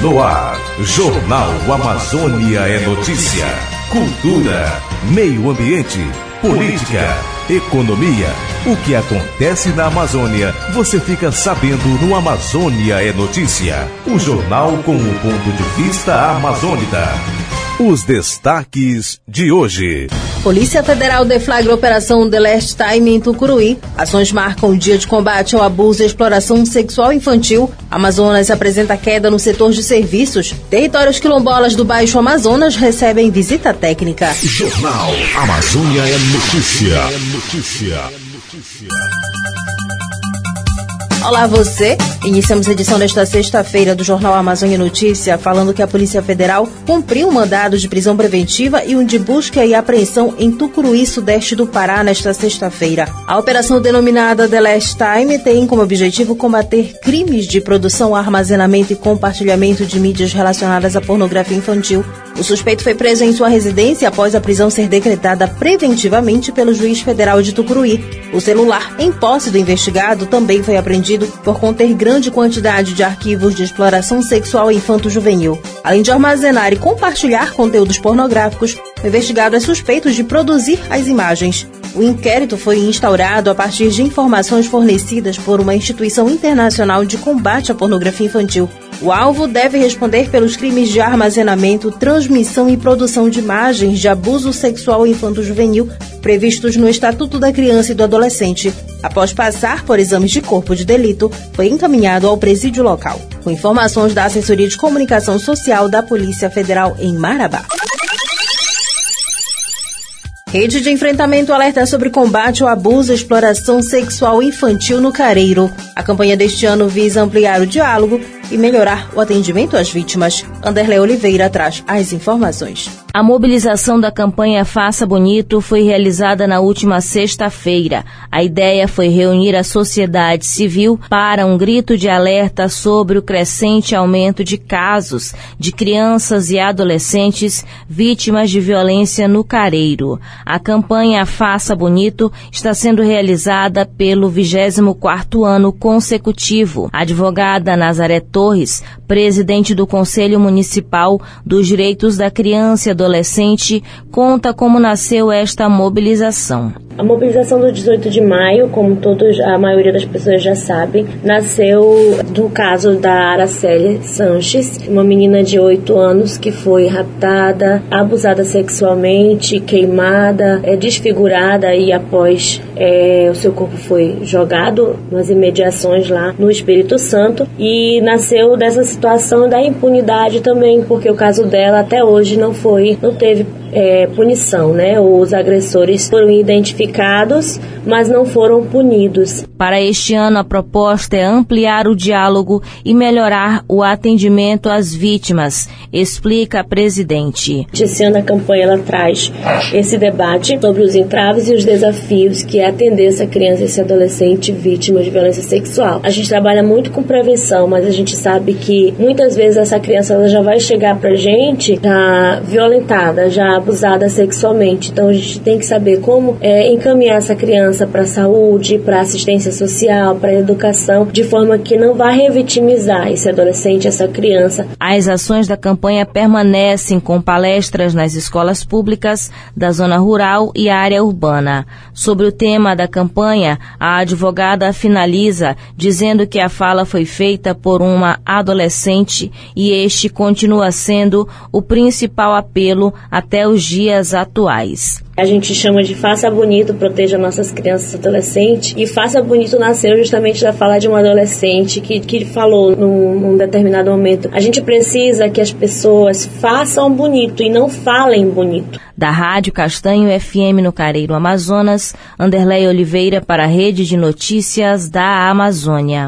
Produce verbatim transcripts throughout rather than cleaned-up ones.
No ar, Jornal Amazônia é notícia. Cultura, meio ambiente, política, economia. O que acontece na Amazônia, você fica sabendo no Amazônia é Notícia. O jornal com o ponto de vista amazônida. Os destaques de hoje. Polícia Federal deflagra a Operação The Last Time em Tucuruí. Ações marcam o dia de combate ao abuso e exploração sexual infantil. Amazonas apresenta queda no setor de serviços. Territórios quilombolas do Baixo Amazonas recebem visita técnica. Jornal Amazônia é Notícia. É notícia. Notícia. Olá você, iniciamos a edição desta sexta-feira do Jornal Amazônia Notícia falando que a Polícia Federal cumpriu um mandado de prisão preventiva e um de busca e apreensão em Tucuruí, sudeste do Pará, nesta sexta-feira. A operação denominada The Last Time tem como objetivo combater crimes de produção, armazenamento e compartilhamento de mídias relacionadas à pornografia infantil. O suspeito foi preso em sua residência após a prisão ser decretada preventivamente pelo juiz federal de Tucuruí. O celular em posse do investigado também foi apreendido por conter grande quantidade de arquivos de exploração sexual infanto-juvenil. Além de armazenar e compartilhar conteúdos pornográficos, o investigado é suspeito de produzir as imagens. O inquérito foi instaurado a partir de informações fornecidas por uma instituição internacional de combate à pornografia infantil. O alvo deve responder pelos crimes de armazenamento, transmissão e produção de imagens de abuso sexual infanto-juvenil previstos no Estatuto da Criança e do Adolescente. Após passar por exames de corpo de delito, foi encaminhado ao presídio local. Com informações da Assessoria de Comunicação Social da Polícia Federal em Marabá. Rede de Enfrentamento alerta sobre combate ao abuso e exploração sexual infantil no Careiro. A campanha deste ano visa ampliar o diálogo e melhorar o atendimento às vítimas. Anderlei Oliveira traz as informações. A mobilização da campanha Faça Bonito foi realizada na última sexta-feira. A ideia foi reunir a sociedade civil para um grito de alerta sobre o crescente aumento de casos de crianças e adolescentes vítimas de violência no Careiro. A campanha Faça Bonito está sendo realizada pelo vigésimo quarto ano consecutivo. A advogada Nazaré Torres, presidente do Conselho Municipal dos Direitos da Criança e Adolescente, conta como nasceu esta mobilização. A mobilização do dezoito de maio, como todos, a maioria das pessoas já sabem, nasceu do caso da Araceli Sanches, uma menina de oito anos que foi raptada, abusada sexualmente, queimada, é, desfigurada e após é, o seu corpo foi jogado nas imediações lá no Espírito Santo, e nasceu dessa situação da impunidade também, porque o caso dela até hoje não foi, não teve é, punição, né? Os agressores foram identificados, mas não foram punidos. Para este ano, a proposta é ampliar o diálogo e melhorar o atendimento às vítimas, explica a presidente. Esse ano a campanha ela traz esse debate sobre os entraves e os desafios que é atender essa criança e esse adolescente vítima de violência sexual. A gente trabalha muito com prevenção, mas a gente sabe que muitas vezes essa criança ela já vai chegar pra gente já violentada, já abusada sexualmente. Então a gente tem que saber como é, encaminhar essa criança para a saúde, para assistência social, para a educação, de forma que não vá revitimizar esse adolescente, essa criança. As ações da campanha permanecem com palestras nas escolas públicas da zona rural e área urbana. Sobre o tema da campanha, a advogada finaliza dizendo que a fala foi feita por uma adolescente e este continua sendo o principal apelo até os dias atuais. A gente chama de Faça Bonito, proteja nossas crianças e adolescentes. E Faça Bonito nasceu justamente da fala de um adolescente que, que falou num, num determinado momento: a gente precisa que as pessoas façam bonito e não falem bonito. Da Rádio Castanho F M no Careiro, Amazonas, Anderlei Oliveira para a Rede de Notícias da Amazônia.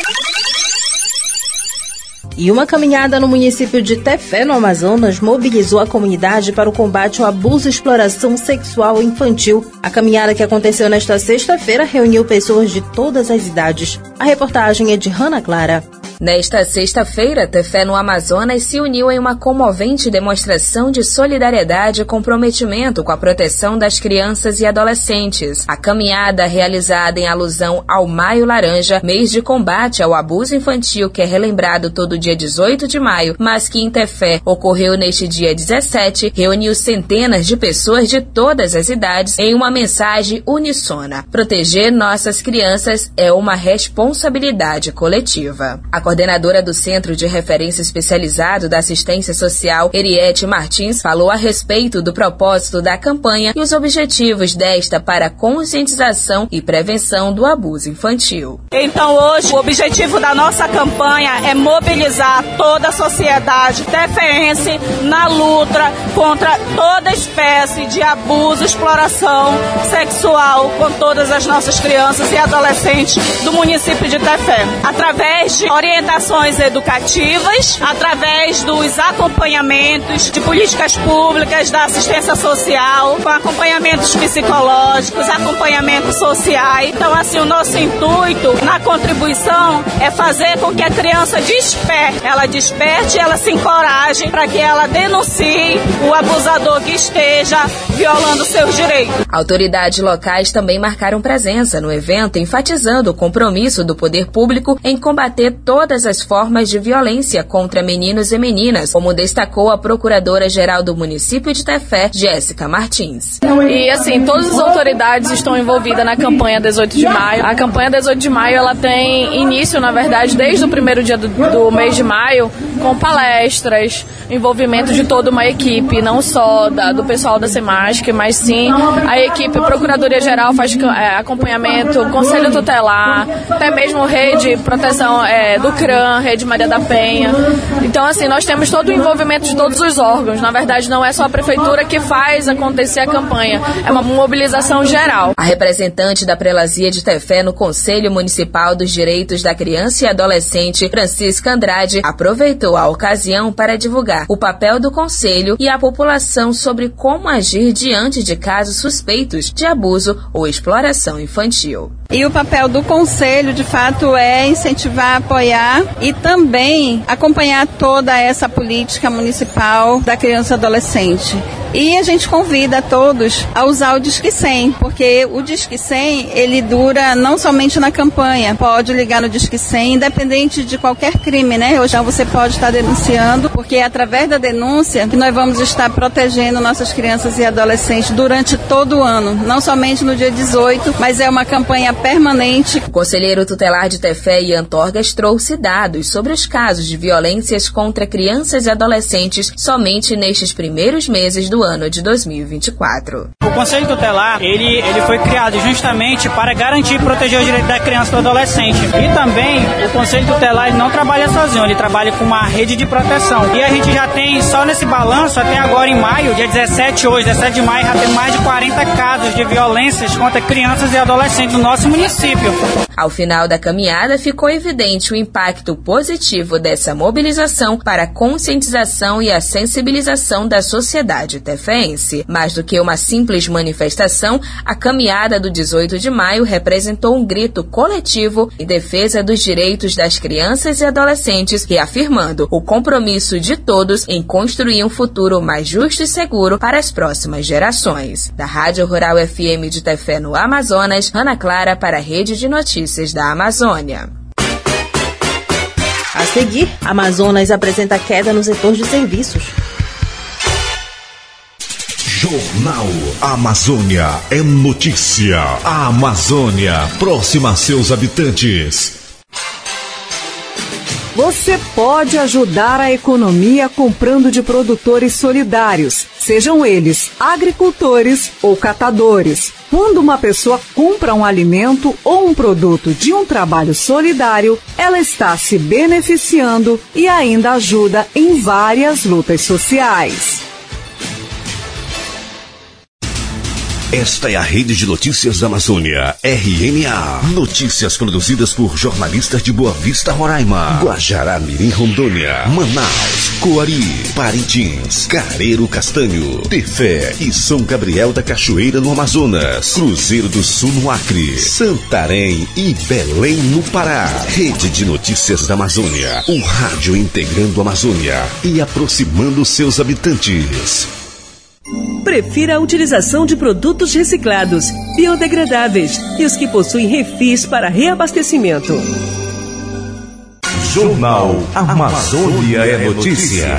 E uma caminhada no município de Tefé, no Amazonas, mobilizou a comunidade para o combate ao abuso e exploração sexual infantil. A caminhada que aconteceu nesta sexta-feira reuniu pessoas de todas as idades. A reportagem é de Ana Clara. Nesta sexta-feira, Tefé no Amazonas se uniu em uma comovente demonstração de solidariedade e comprometimento com a proteção das crianças e adolescentes. A caminhada, realizada em alusão ao Maio Laranja, mês de combate ao abuso infantil que é relembrado todo dia dezoito de maio, mas que em Tefé ocorreu neste dia dezessete, reuniu centenas de pessoas de todas as idades em uma mensagem unissona. Proteger nossas crianças é uma responsabilidade coletiva. A coordenadora do Centro de Referência Especializado da Assistência Social, Eriette Martins, falou a respeito do propósito da campanha e os objetivos desta para a conscientização e prevenção do abuso infantil. Então hoje o objetivo da nossa campanha é mobilizar toda a sociedade tefeense na luta contra toda espécie de abuso, exploração sexual com todas as nossas crianças e adolescentes do município de Tefé. Através de orientações educativas, através dos acompanhamentos de políticas públicas, da assistência social, com acompanhamentos psicológicos, acompanhamentos sociais. Então, assim, o nosso intuito na contribuição é fazer com que a criança desperte. Ela desperte e ela se encoraje para que ela denuncie o abusador que esteja violando seus direitos. Autoridades locais também marcaram presença no evento, enfatizando o compromisso do poder público em combater todas as formas de violência contra meninos e meninas, como destacou a Procuradora-Geral do município de Tefé, Jéssica Martins. E assim, todas as autoridades estão envolvidas na campanha dezoito de maio. A campanha dezoito de maio, ela tem início, na verdade, desde o primeiro dia do, do mês de maio, com palestras, envolvimento de toda uma equipe, não só da, do pessoal da SEMASC, mas sim a equipe Procuradoria-Geral faz é, acompanhamento, Conselho Tutelar, até mesmo Rede Proteção é, do CRAM, Rede Maria da Penha. Então, assim, nós temos todo o envolvimento de todos os órgãos. Na verdade, não é só a Prefeitura que faz acontecer a campanha, é uma mobilização geral. A representante da Prelazia de Tefé no Conselho Municipal dos Direitos da Criança e Adolescente, Francisca Andrade, aproveitou a ocasião para divulgar o papel do Conselho e a população sobre como agir diante de casos suspeitos de abuso ou exploração infantil. E o papel do Conselho, de fato, é incentivar, apoiar e também acompanhar toda essa política municipal da criança e adolescente. E a gente convida a todos a usar o Disque cem, porque o Disque cem, ele dura não somente na campanha, pode ligar no Disque cem, independente de qualquer crime, né? Hoje você pode estar denunciando, porque é através da denúncia que nós vamos estar protegendo nossas crianças e adolescentes durante todo o ano, não somente no dia dezoito, mas é uma campanha permanente. O conselheiro tutelar de Tefé, Ian Torgas, trouxe dados sobre os casos de violências contra crianças e adolescentes somente nestes primeiros meses do ano de dois mil e vinte e quatro. O Conselho Tutelar, ele, ele foi criado justamente para garantir e proteger os direitos da criança e do adolescente. E também, o Conselho Tutelar ele não trabalha sozinho, ele trabalha com uma rede de proteção. E a gente já tem, só nesse balanço, até agora em maio, dia dezessete hoje, dezessete de maio, já tem mais de quarenta casos de violências contra crianças e adolescentes no nosso município. Ao final da caminhada, ficou evidente o impacto positivo dessa mobilização para a conscientização e a sensibilização da sociedade tefeense. Mais do que uma simples manifestação, a caminhada do dezoito de maio representou um grito coletivo em defesa dos direitos das crianças e adolescentes, reafirmando o compromisso de todos em construir um futuro mais justo e seguro para as próximas gerações. Da Rádio Rural F M de Tefé no Amazonas, Ana Clara para a Rede de Notícias da Amazônia. A seguir, Amazonas apresenta queda no setor de serviços. Jornal Amazônia é notícia. A Amazônia, próxima a seus habitantes. Você pode ajudar a economia comprando de produtores solidários, sejam eles agricultores ou catadores. Quando uma pessoa compra um alimento ou um produto de um trabalho solidário, ela está se beneficiando e ainda ajuda em várias lutas sociais. Esta é a Rede de Notícias da Amazônia, R N A. Notícias produzidas por jornalistas de Boa Vista, Roraima, Guajará-Mirim, Rondônia, Manaus, Coari, Parintins, Careiro Castanho, Tefé e São Gabriel da Cachoeira, no Amazonas, Cruzeiro do Sul, no Acre, Santarém e Belém, no Pará. Rede de Notícias da Amazônia, um rádio integrando a Amazônia e aproximando seus habitantes. Prefira a utilização de produtos reciclados, biodegradáveis e os que possuem refis para reabastecimento. Jornal Amazônia é Notícia.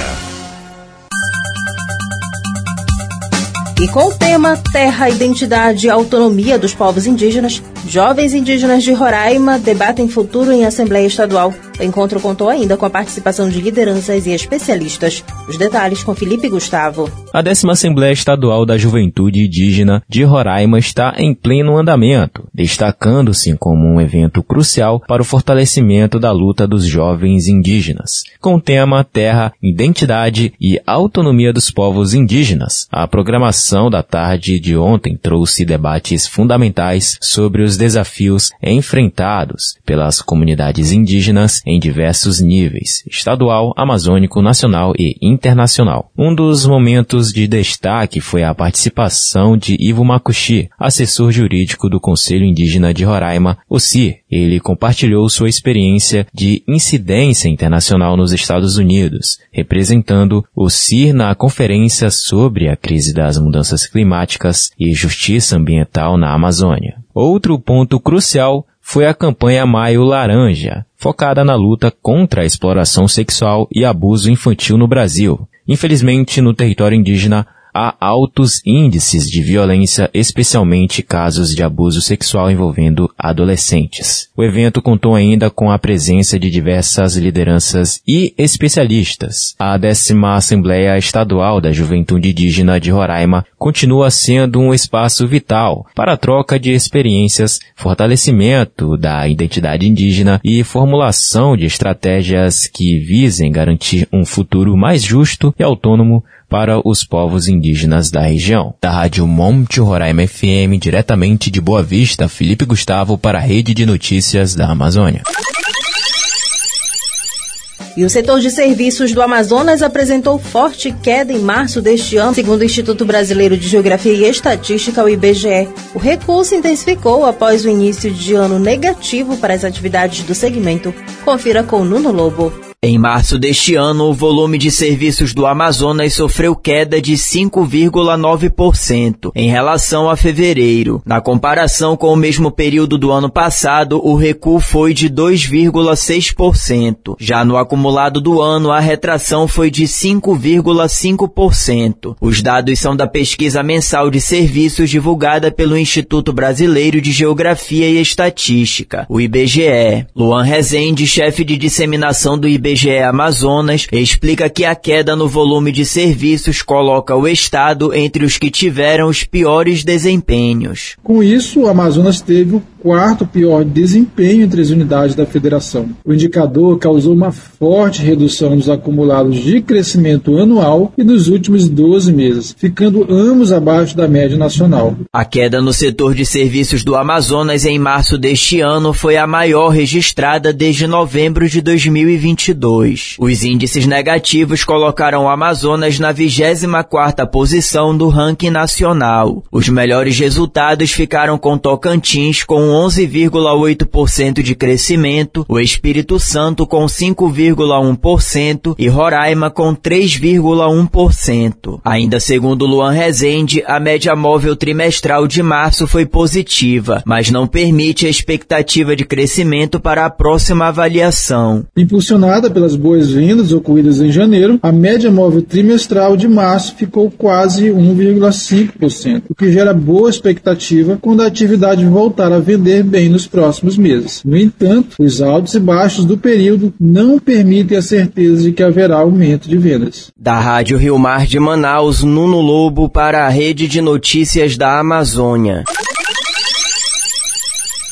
E com o tema Terra, Identidade e Autonomia dos Povos Indígenas, jovens indígenas de Roraima debatem futuro em Assembleia Estadual. O encontro contou ainda com a participação de lideranças e especialistas. Os detalhes com Felipe Gustavo. A décima Assembleia Estadual da Juventude Indígena de Roraima está em pleno andamento, destacando-se como um evento crucial para o fortalecimento da luta dos jovens indígenas. Com o tema Terra, Identidade e Autonomia dos Povos Indígenas, a programação da tarde de ontem trouxe debates fundamentais sobre os desafios enfrentados pelas comunidades indígenas em diversos níveis, estadual, amazônico, nacional e internacional. Um dos momentos de destaque foi a participação de Ivo Makushi, assessor jurídico do Conselho Indígena de Roraima, o C I R. Ele compartilhou sua experiência de incidência internacional nos Estados Unidos, representando o C I R na conferência sobre a crise das mudanças climáticas e justiça ambiental na Amazônia. Outro ponto crucial foi a campanha Maio Laranja, focada na luta contra a exploração sexual e abuso infantil no Brasil. Infelizmente, no território indígena, há altos índices de violência, especialmente casos de abuso sexual envolvendo adolescentes. O evento contou ainda com a presença de diversas lideranças e especialistas. A décima Assembleia Estadual da Juventude Indígena de Roraima continua sendo um espaço vital para a troca de experiências, fortalecimento da identidade indígena e formulação de estratégias que visem garantir um futuro mais justo e autônomo para os povos indígenas da região. Da Rádio Monte Roraima F M, diretamente de Boa Vista, Felipe Gustavo para a Rede de Notícias da Amazônia. E o setor de serviços do Amazonas apresentou forte queda em março deste ano, segundo o Instituto Brasileiro de Geografia e Estatística, o I B G E. O recuo se intensificou após o início de ano negativo para as atividades do segmento. Confira com Nuno Lobo. Em março deste ano, o volume de serviços do Amazonas sofreu queda de cinco vírgula nove por cento em relação a fevereiro. Na comparação com o mesmo período do ano passado, o recuo foi de dois vírgula seis por cento. Já no acumulado do ano, a retração foi de cinco vírgula cinco por cento. Os dados são da pesquisa mensal de serviços divulgada pelo Instituto Brasileiro de Geografia e Estatística, o I B G E. Luan Rezende, chefe de disseminação do I B G E, I B G E Amazonas, explica que a queda no volume de serviços coloca o estado entre os que tiveram os piores desempenhos. Com isso, o Amazonas teve o quarto pior desempenho entre as unidades da federação. O indicador causou uma forte redução nos acumulados de crescimento anual e nos últimos doze meses, ficando ambos abaixo da média nacional. A queda no setor de serviços do Amazonas em março deste ano foi a maior registrada desde novembro de dois mil e vinte e dois. Os índices negativos colocaram o Amazonas na vigésima quarta posição do ranking nacional. Os melhores resultados ficaram com Tocantins, com onze vírgula oito por cento de crescimento, o Espírito Santo com cinco vírgula um por cento e Roraima com três vírgula um por cento. Ainda segundo Luan Rezende, a média móvel trimestral de março foi positiva, mas não permite a expectativa de crescimento para a próxima avaliação. Impulsionada pelas boas vendas ocorridas em janeiro, a média móvel trimestral de março ficou quase um vírgula cinco por cento, o que gera boa expectativa quando a atividade voltar a vender bem nos próximos meses. No entanto, os altos e baixos do período não permitem a certeza de que haverá aumento de vendas. Da Rádio Rio Mar de Manaus, Nuno Lobo para a Rede de Notícias da Amazônia.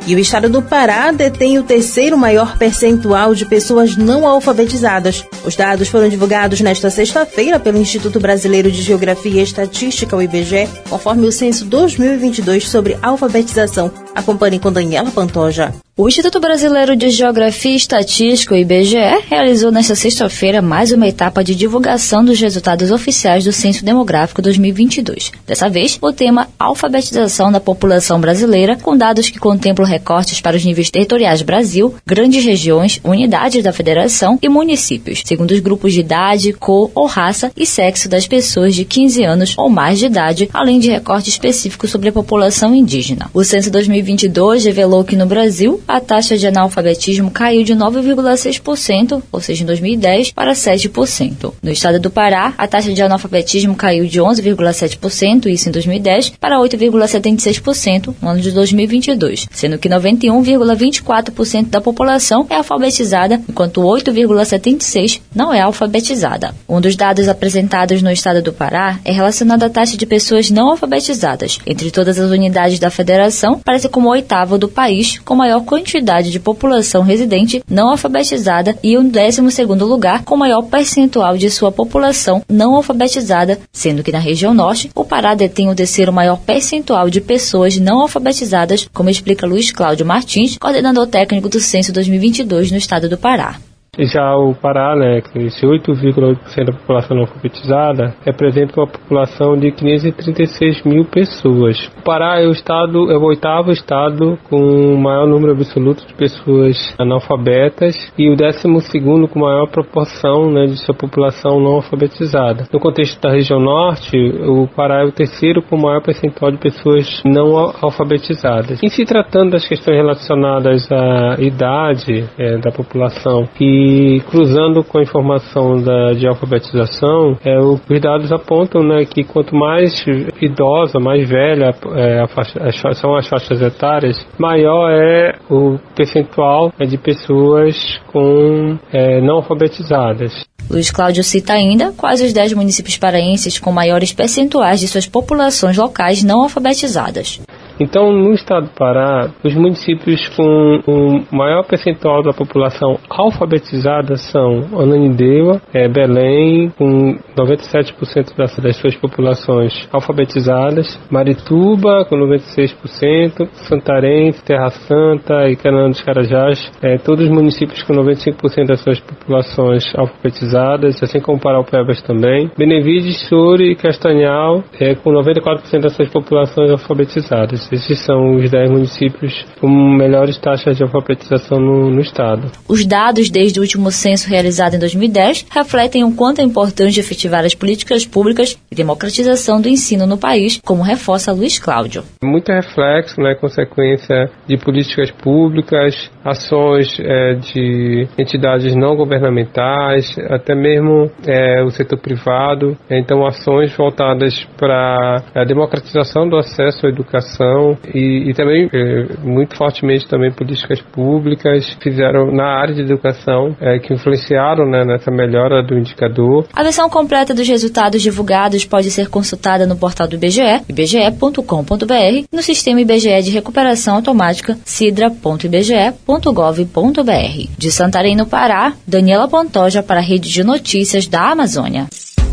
E o estado do Pará detém o terceiro maior percentual de pessoas não alfabetizadas. Os dados foram divulgados nesta sexta-feira pelo Instituto Brasileiro de Geografia e Estatística, o I B G E, conforme o Censo dois mil e vinte e dois sobre alfabetização. Acompanhe com Daniela Pantoja. O Instituto Brasileiro de Geografia e Estatística, o I B G E, realizou nesta sexta-feira mais uma etapa de divulgação dos resultados oficiais do Censo Demográfico dois mil e vinte e dois. Dessa vez, o tema alfabetização da população brasileira, com dados que contemplam recortes para os níveis territoriais Brasil, grandes regiões, unidades da federação e municípios, segundo os grupos de idade, cor ou raça e sexo das pessoas de quinze anos ou mais de idade, além de recorte específico sobre a população indígena. O Censo dois mil e vinte e dois revelou que no Brasil, a taxa de analfabetismo caiu de nove vírgula seis por cento, ou seja, em dois mil e dez, para sete por cento. No estado do Pará, a taxa de analfabetismo caiu de onze vírgula sete por cento, isso em dois mil e dez, para oito vírgula setenta e seis por cento no ano de dois mil e vinte e dois, sendo que noventa e um vírgula vinte e quatro por cento da população é alfabetizada, enquanto oito vírgula setenta e seis por cento não é alfabetizada. Um dos dados apresentados no estado do Pará é relacionado à taxa de pessoas não alfabetizadas. Entre todas as unidades da federação, parece como o oitavo do país, com maior quantidade de população residente não alfabetizada e o décimo segundo lugar com maior percentual de sua população não alfabetizada, sendo que na região norte, o Pará detém o terceiro maior percentual de pessoas não alfabetizadas, como explica Luiz Cláudio Martins, coordenador técnico do Censo dois mil e vinte e dois no estado do Pará. Já o Pará, né, esse oito vírgula oito por cento da população não alfabetizada, representa uma população de quinhentos e trinta e seis mil pessoas. O Pará é o estado, é o oitavo estado com o maior número absoluto de pessoas analfabetas e o décimo segundo com maior proporção, né, de sua população não alfabetizada. No contexto da região norte, o Pará é o terceiro com o maior percentual de pessoas não alfabetizadas. Em se tratando das questões relacionadas à idade é, da população, que E cruzando com a informação da, de alfabetização, é, os dados apontam, né, que quanto mais idosa, mais velha é, a faixa, as, são as faixas etárias, maior é o percentual é, de pessoas com, é, não alfabetizadas. Luiz Cláudio cita ainda quais os dez municípios paraenses com maiores percentuais de suas populações locais não alfabetizadas. Então, no estado do Pará, os municípios com o maior percentual da população alfabetizada são Ananindeua, é, Belém, com noventa e sete por cento das, das suas populações alfabetizadas, Marituba, com noventa e seis por cento, Santarém, Terra Santa e Canaã dos Carajás, é, todos os municípios com noventa e cinco por cento das suas populações alfabetizadas, assim como Paraupebas também, Benevides, Soure e Castanhal, é, com noventa e quatro por cento das suas populações alfabetizadas. Esses são os dez municípios com melhores taxas de alfabetização no, no estado. Os dados desde o último censo realizado em dois mil e dez refletem o quanto é importante efetivar as políticas públicas e democratização do ensino no país, como reforça Luiz Cláudio. Muito reflexo, né, consequência de políticas públicas, ações é, de entidades não governamentais, até mesmo é, o setor privado. Então, ações voltadas para a democratização do acesso à educação, E, e também, é, muito fortemente, também políticas públicas fizeram na área de educação é, que influenciaram, né, nessa melhora do indicador. A versão completa dos resultados divulgados pode ser consultada no portal do I B G E, i b g e ponto com ponto b r, no sistema I B G E de recuperação automática, sidra ponto i b g e ponto gov ponto b r. De Santarém, no Pará, Daniela Pantoja para a Rede de Notícias da Amazônia.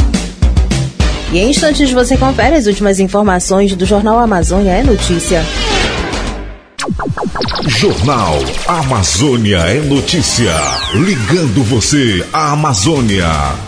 E em instantes você confere as últimas informações do Jornal Amazônia é Notícia. Jornal Amazônia é Notícia. Ligando você à Amazônia.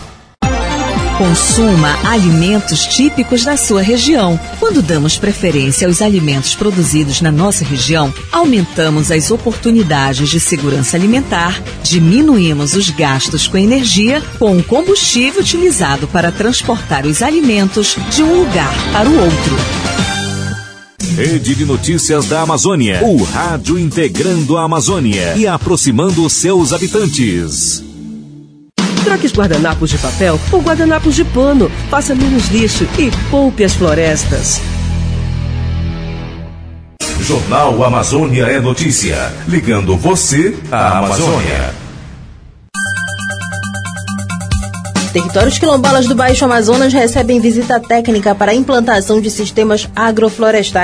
Consuma alimentos típicos da sua região. Quando damos preferência aos alimentos produzidos na nossa região, aumentamos as oportunidades de segurança alimentar, diminuímos os gastos com energia, com o combustível utilizado para transportar os alimentos de um lugar para o outro. Rede de Notícias da Amazônia. O rádio integrando a Amazônia e aproximando seus habitantes. Troque os guardanapos de papel por guardanapos de pano. Faça menos lixo e poupe as florestas. Jornal Amazônia é Notícia. Ligando você à Amazônia. Territórios quilombolas do Baixo Amazonas recebem visita técnica para a implantação de sistemas agroflorestais.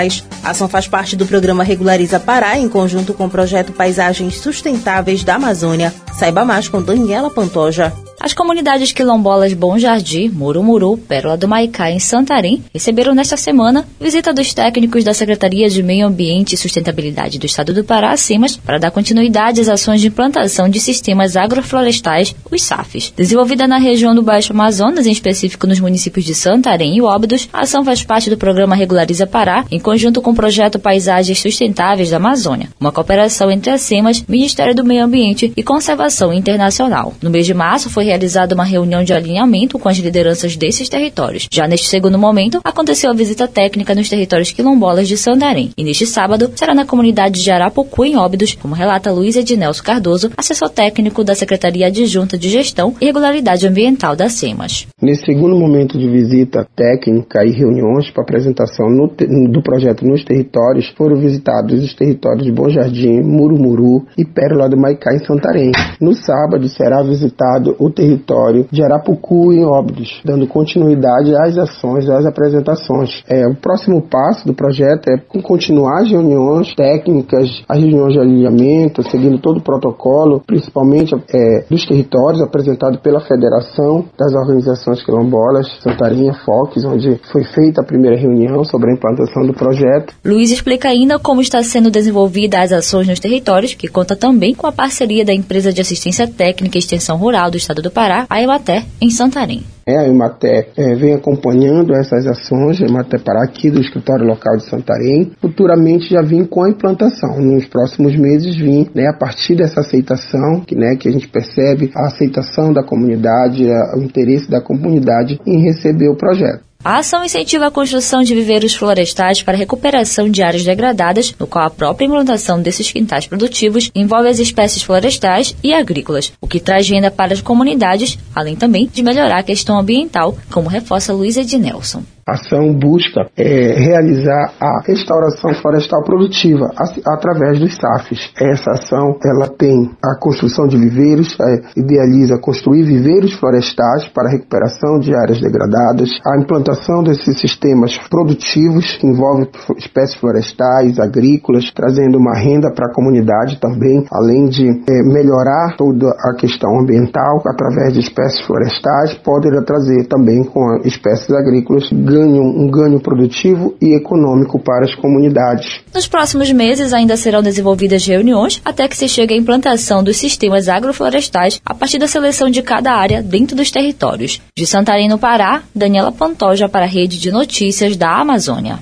A ação faz parte do programa Regulariza Pará, em conjunto com o projeto Paisagens Sustentáveis da Amazônia. Saiba mais com Daniela Pantoja. As comunidades quilombolas Bom Jardim, Murumuru, Pérola do Maicá em Santarém receberam nesta semana visita dos técnicos da Secretaria de Meio Ambiente e Sustentabilidade do Estado do Pará, CIMAS, para dar continuidade às ações de implantação de sistemas agroflorestais, os S A Fs. Desenvolvida na região do Baixo Amazonas, em específico nos municípios de Santarém e Óbidos, a ação faz parte do programa Regulariza Pará, em conjunto com o projeto Paisagens Sustentáveis da Amazônia, uma cooperação entre a CIMAS, Ministério do Meio Ambiente e Conservação Internacional. No mês de março, foi realizada uma reunião de alinhamento com as lideranças desses territórios. Já neste segundo momento, aconteceu a visita técnica nos territórios quilombolas de Santarém. E neste sábado, será na comunidade de Arapucu, em Óbidos, como relata Luiz Ednelson Cardoso, assessor técnico da Secretaria Adjunta de Gestão e Regularidade Ambiental da CIMAS. Nesse segundo momento de visita técnica e reuniões para apresentação no te- do projeto nos territórios, foram visitados os territórios de Bom Jardim, Murumuru e Pérola do Maicá, em Santarém. No sábado, será visitado o território de Arapucu, em Óbidos, dando continuidade às ações, às apresentações. É, o próximo passo do projeto é continuar as reuniões técnicas, as reuniões de alinhamento, seguindo todo o protocolo, principalmente é, dos territórios, apresentado pela Federação das Organizações Quilombolas, Santarém, F O C, onde foi feita a primeira reunião sobre a implantação do projeto. Luiz explica ainda como está sendo desenvolvida as ações nos territórios, que conta também com a parceria da Empresa de Assistência Técnica e Extensão Rural do Estado do Pará, a Emater, em Santarém. É, a Emater é, vem acompanhando essas ações, a Emater Pará aqui do escritório local de Santarém. Futuramente já vim com a implantação. Nos próximos meses vim, né, a partir dessa aceitação, que, né, que a gente percebe a aceitação da comunidade, a, o interesse da comunidade em receber o projeto. A ação incentiva a construção de viveiros florestais para recuperação de áreas degradadas, no qual a própria implantação desses quintais produtivos envolve as espécies florestais e agrícolas, o que traz renda para as comunidades, além também de melhorar a questão ambiental, como reforça Luiz Ednelson. A ação busca é, realizar a restauração florestal produtiva a, através dos S A Fs. Essa ação ela tem a construção de viveiros, é, idealiza construir viveiros florestais para a recuperação de áreas degradadas, a implantação desses sistemas produtivos que envolvem espécies florestais, agrícolas, trazendo uma renda para a comunidade também, além de é, melhorar toda a questão ambiental através de espécies florestais, poderá trazer também com espécies agrícolas ganho, um ganho produtivo e econômico para as comunidades. Nos próximos meses ainda serão desenvolvidas reuniões até que se chegue à implantação dos sistemas agroflorestais a partir da seleção de cada área dentro dos territórios. De Santarém, no Pará, Daniela Pantoja para a Rede de Notícias da Amazônia.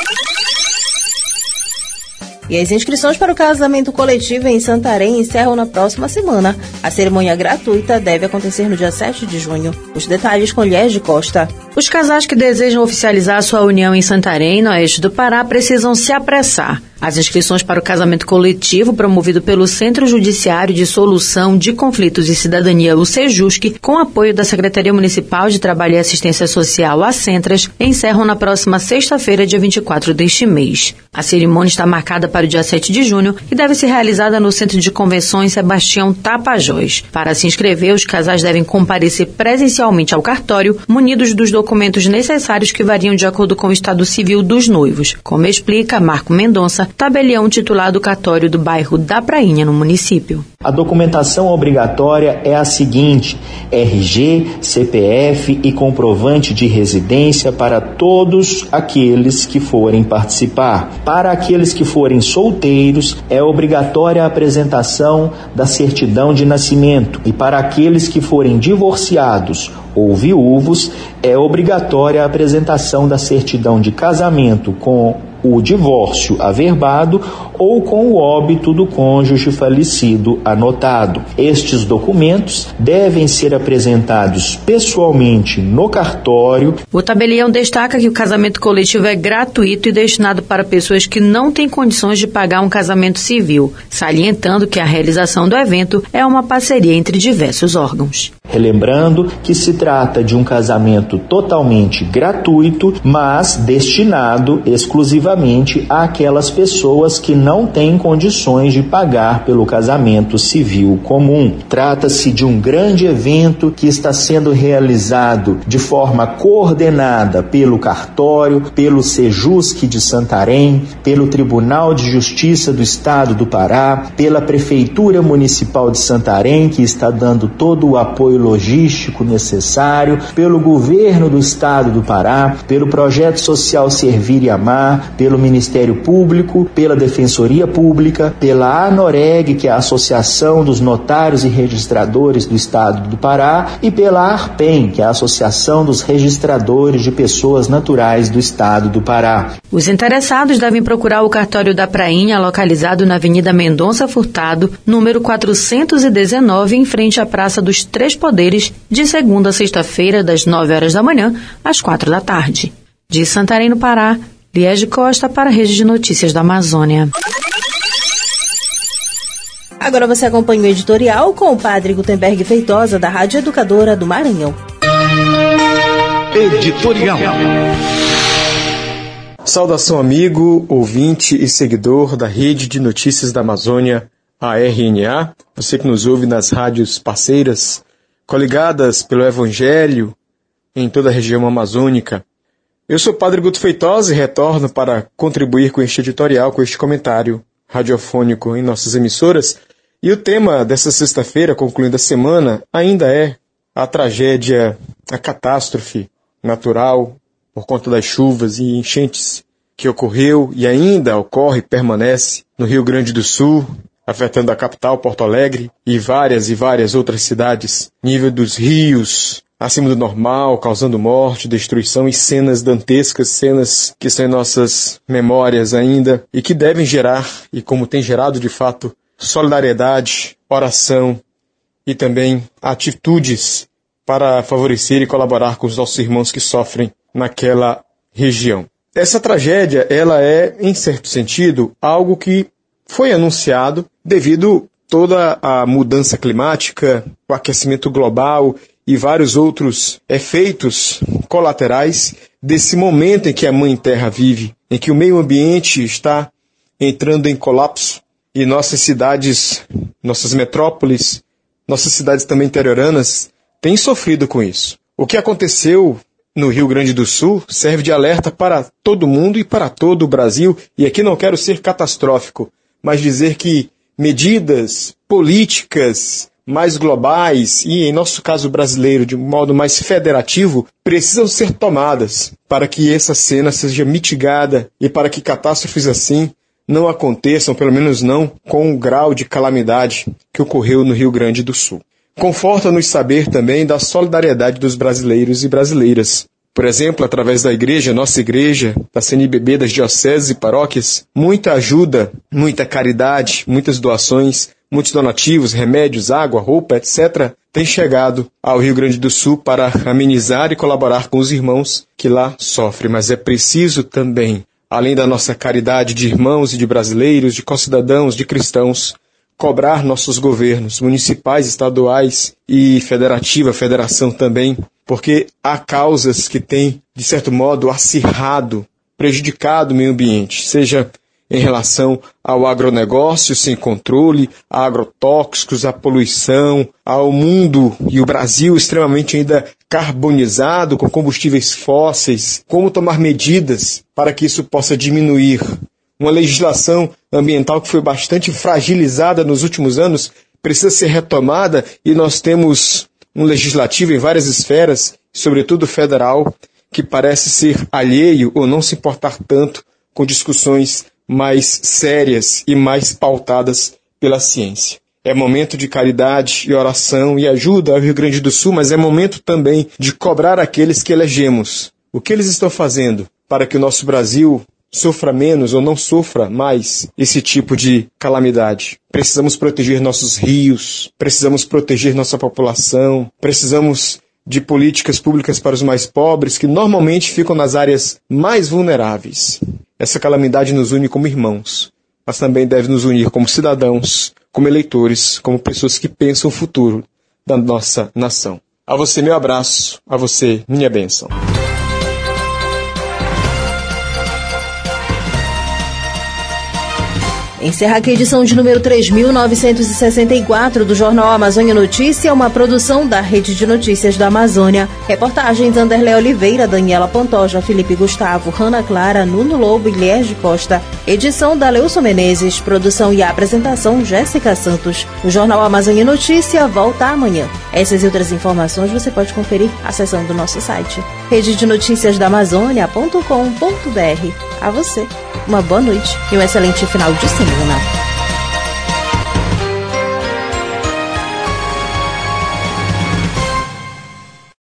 E as inscrições para o casamento coletivo em Santarém encerram na próxima semana. A cerimônia gratuita deve acontecer no dia sete de junho. Os detalhes com Liés de Costa. Os casais que desejam oficializar sua união em Santarém, no oeste do Pará, precisam se apressar. As inscrições para o casamento coletivo, promovido pelo Centro Judiciário de Solução de Conflitos e Cidadania, o SEJUSC, com apoio da Secretaria Municipal de Trabalho e Assistência Social, a Centras, encerram na próxima sexta-feira, dia vinte e quatro deste mês. A cerimônia está marcada para o dia sete de junho e deve ser realizada no Centro de Convenções Sebastião Tapajós. Para se inscrever, os casais devem comparecer presencialmente ao cartório, munidos dos documentos necessários que variam de acordo com o estado civil dos noivos, como explica Marco Mendonça, tabelião titular do cartório do bairro da Prainha, no município. A documentação obrigatória é a seguinte: R G, C P F e comprovante de residência para todos aqueles que forem participar. Para aqueles que forem solteiros, é obrigatória a apresentação da certidão de nascimento, e para aqueles que forem divorciados ou viúvos, é obrigatória a apresentação da certidão de casamento com o divórcio averbado ou com o óbito do cônjuge falecido anotado. Estes documentos devem ser apresentados pessoalmente no cartório. O tabelião destaca que o casamento coletivo é gratuito e destinado para pessoas que não têm condições de pagar um casamento civil, salientando que a realização do evento é uma parceria entre diversos órgãos. Relembrando que se trata de um casamento totalmente gratuito, mas destinado exclusivamente àquelas pessoas que não têm condições de pagar pelo casamento civil comum. Trata-se de um grande evento que está sendo realizado de forma coordenada pelo cartório, pelo Sejusc de Santarém, pelo Tribunal de Justiça do Estado do Pará, pela Prefeitura Municipal de Santarém, que está dando todo o apoio logístico necessário, pelo Governo do Estado do Pará, pelo Projeto Social Servir e Amar, pelo Ministério Público, pela Defensoria Pública, pela ANOREG, que é a Associação dos Notários e Registradores do Estado do Pará, e pela ARPEM, que é a Associação dos Registradores de Pessoas Naturais do Estado do Pará. Os interessados devem procurar o cartório da Prainha, localizado na Avenida Mendonça Furtado, número quatrocentos e dezenove, em frente à Praça dos Três Poderes, de segunda a sexta-feira, das nove horas da manhã às quatro da tarde. De Santarém, no Pará, Liege Costa para a Rede de Notícias da Amazônia. Agora você acompanha o editorial com o padre Gutenberg Feitosa, da Rádio Educadora do Maranhão. Editorial. Saudação, amigo, ouvinte e seguidor da Rede de Notícias da Amazônia, a R N A, você que nos ouve nas rádios parceiras, coligadas pelo Evangelho em toda a região amazônica. Eu sou o padre Guto Feitosa e retorno para contribuir com este editorial, com este comentário radiofônico em nossas emissoras. E o tema dessa sexta-feira, concluindo a semana, ainda é a tragédia, a catástrofe natural por conta das chuvas e enchentes que ocorreu e ainda ocorre e permanece no Rio Grande do Sul, afetando a capital, Porto Alegre, e várias e várias outras cidades. Nível dos rios acima do normal, causando morte, destruição e cenas dantescas, cenas que estão em nossas memórias ainda e que devem gerar, e como tem gerado de fato, solidariedade, oração e também atitudes para favorecer e colaborar com os nossos irmãos que sofrem naquela região. Essa tragédia, ela é, em certo sentido, algo que foi anunciado devido toda a mudança climática, o aquecimento global e vários outros efeitos colaterais desse momento em que a Mãe Terra vive, em que o meio ambiente está entrando em colapso e nossas cidades, nossas metrópoles, nossas cidades também interioranas têm sofrido com isso. O que aconteceu no Rio Grande do Sul serve de alerta para todo mundo e para todo o Brasil, e aqui não quero ser catastrófico, mas dizer que medidas políticas mais globais e, em nosso caso brasileiro, de um modo mais federativo, precisam ser tomadas para que essa cena seja mitigada e para que catástrofes assim não aconteçam, pelo menos não com o grau de calamidade que ocorreu no Rio Grande do Sul. Conforta-nos saber também da solidariedade dos brasileiros e brasileiras. Por exemplo, através da igreja, nossa igreja, da C N B B, das dioceses e paróquias, muita ajuda, muita caridade, muitas doações, muitos donativos, remédios, água, roupa, etcétera, tem chegado ao Rio Grande do Sul para amenizar e colaborar com os irmãos que lá sofrem. Mas é preciso também, além da nossa caridade de irmãos e de brasileiros, de concidadãos, de cristãos, cobrar nossos governos municipais, estaduais e federativa, federação também, porque há causas que têm, de certo modo, acirrado, prejudicado o meio ambiente, seja em relação ao agronegócio sem controle, a agrotóxicos, à poluição, ao mundo e o Brasil extremamente ainda carbonizado com combustíveis fósseis, como tomar medidas para que isso possa diminuir. Uma legislação ambiental que foi bastante fragilizada nos últimos anos precisa ser retomada e nós temos um legislativo em várias esferas, sobretudo federal, que parece ser alheio ou não se importar tanto com discussões mais sérias e mais pautadas pela ciência. É momento de caridade e oração e ajuda ao Rio Grande do Sul, mas é momento também de cobrar aqueles que elegemos. O que eles estão fazendo para que o nosso Brasil sofra menos ou não sofra mais esse tipo de calamidade? Precisamos proteger nossos rios, precisamos proteger nossa população, precisamos de políticas públicas para os mais pobres, que normalmente ficam nas áreas mais vulneráveis. Essa calamidade nos une como irmãos, mas também deve nos unir como cidadãos, como eleitores, como pessoas que pensam o futuro da nossa nação. A você meu abraço, a você minha bênção. Encerra aqui a edição de número três mil novecentos e sessenta e quatro do Jornal Amazônia Notícia, uma produção da Rede de Notícias da Amazônia. Reportagens Anderlé Oliveira, Daniela Pantoja, Felipe Gustavo, Rana Clara, Nuno Lobo e Liege Costa. Edição da Leuson Menezes, produção e apresentação Jéssica Santos. O Jornal Amazônia Notícia volta amanhã. Essas e outras informações você pode conferir acessando o nosso site rede de notícias da amazônia ponto com ponto br. A você, uma boa noite e um excelente final de semana.